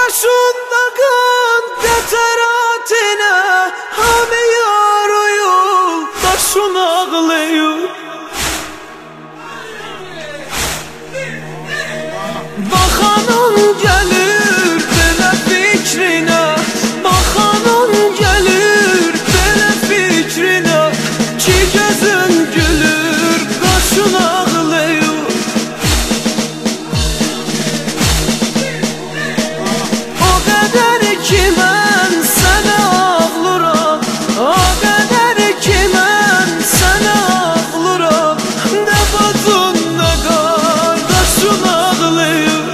Qaşında qan qətaratına hamı yarıyır, başın ağlayır. Baxanın gəlir belə fikrinə, baxanın gəlir belə fikrinə, ki gözün gülür, qaşın ağlayır. O qədər ki mən sənə ağlıram, o qədər ki mən sənə ağlıram, nə bacın nə qardaşın ağlayır.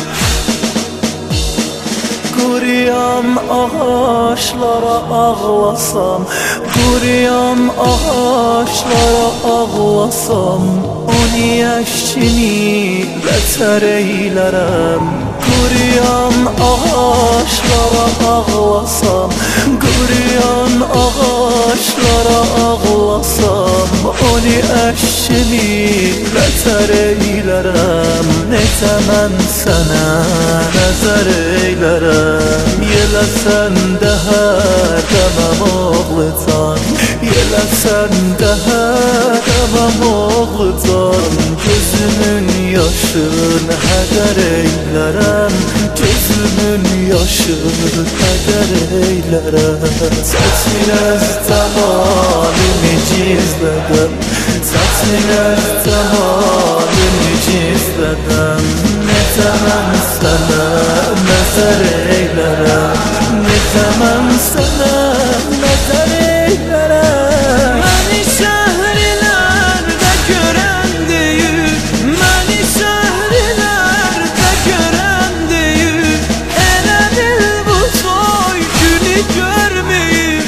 Quruyam ağaçlara ağlasam, quruyam ağaçlara ağlasam, onu eşkini bətər eylərəm. Quruyam ağaçlara ağlasam, quruyam ağaçlara ağlasam, onu eşkini bətər eylərəm. Necə mən sənə nəzər eylərəm, yeləsən də hər dəməm oğlucan, yeləsən də hər dəməm oğlucan. Gözümün yaşın hədər eylərəm, gözümün yaşın hədər eylərəm. Çətin öz cəmalini gizlədim, çətin öz cəmalini gizlədim. Necə mən sənə nəzər eylərəm, necə mən sənə nəzər eylərəm. Məni şəhərlərdə görən deyir, məni şəhərlərdə görən deyir, elə bil bu toy günü görməyib.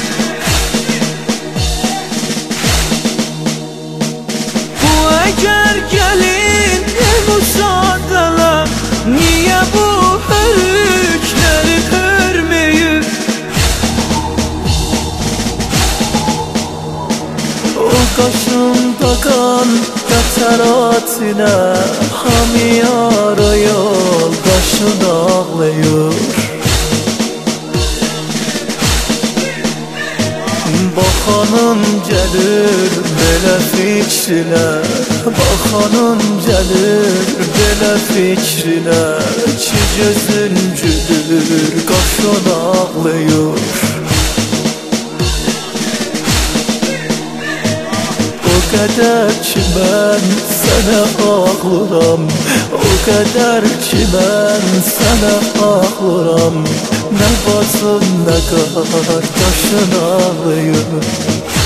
Bu əgər gəlin müsaadələr, niyə bu hörükləri hörməyib? O qaşında qan qətaratına hamı yara yoldaşın ağlayır. Baxanın gəlir belə fikrinə, baxanın gəlir belə fikrinə, ki gözün gülür, qaşın ağlayır. O qədər ki mən sənə ağlıram, o qədər ki mən sənə ağlıram, nə bacın nə qardaşın ağlayır.